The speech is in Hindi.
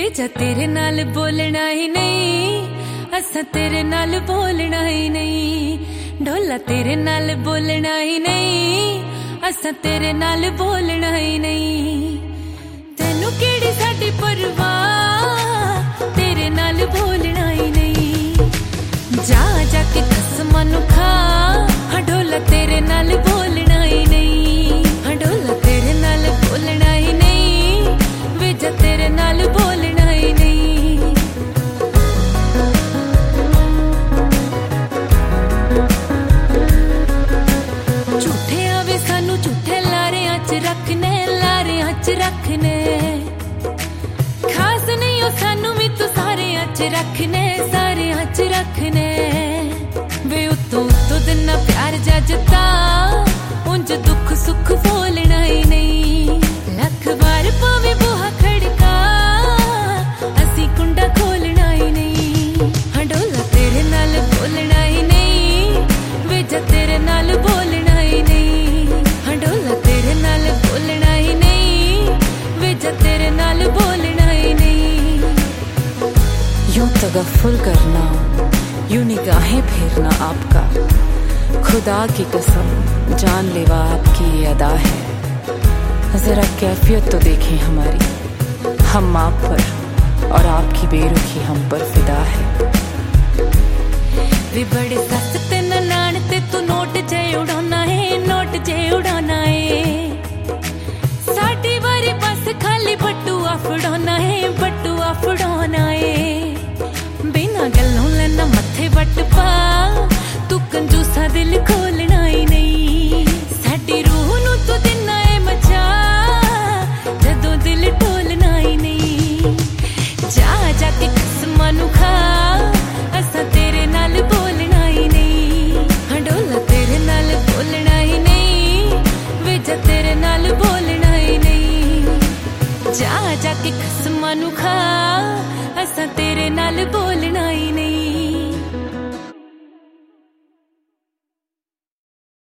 जा तेरे नाल बोलना ही नहीं, असा तेरे नाल बोलना ही नहीं। ढोला तेरे नाल बोलना ही नहीं, असा तेरे नाल बोलना ही नहीं। तेनू केड़ी साडी परवाह, तेरे नाल बोलना ही नहीं। जा जाके कसमां नू खा, हाँ ढोला तेरे नाल बोलना ही नहीं। हाँ ढोला तेरे नाल बोलना ही नहीं, वे जा तेरे नाल बोलना ही नहीं। झूठे आवे सानू झूठे लारेआं च रखने, लारेआं च रखने। खास नहीं हो सानू भी तू सारेआं च रखने, सारेआं च रखने। वे उत्तों उत्तों दिना प्यार जजता, उंज दुख सुख बोलना ही नहीं। लख बार पावे बूहा खड़का, असी कुंडा खोलना ही नहीं। हाँ ढोला तेरे नाल बोलना ही नहीं, वे जा तेरे नाल बोलना ही नहीं। हाँ ढोला तेरे नाल बोलना ही नहीं, वे जा तेरे नाल बोलना ही नहीं। यूं तगफ्फुल करना, यूं निगाहें फेरना आपका, खुदा की कसम जानलेवा आपकी ये अदा है। जरा कैफियत तो देखें हमारी, हम आप पर और आपकी बेरुखी हम पर फिदा है। वे बड़े सस्ते नान ते तू नोट जे उड़ाना है, नोट जे उड़ाना है। साडी बारी बस खाली बटुआ फड़ाना है, बटुआ फड़ाना है। बिना गल्लों लेना मत्थे वट पा, तू कंजूसा दिल खोलना ही नहीं। साडी रूह नू तू दिना है मचा, जदों दिल टोलना ही नहीं। जा जाके कसमां नू खा, असा तेरे नाल बोलना ही नहीं। हाँ ढोला तेरे नाल बोलना ही नहीं, वे जा तेरे नाल बोलना ही नहीं। जा जाके कसमां नू खा, असा तेरे नाल बोलना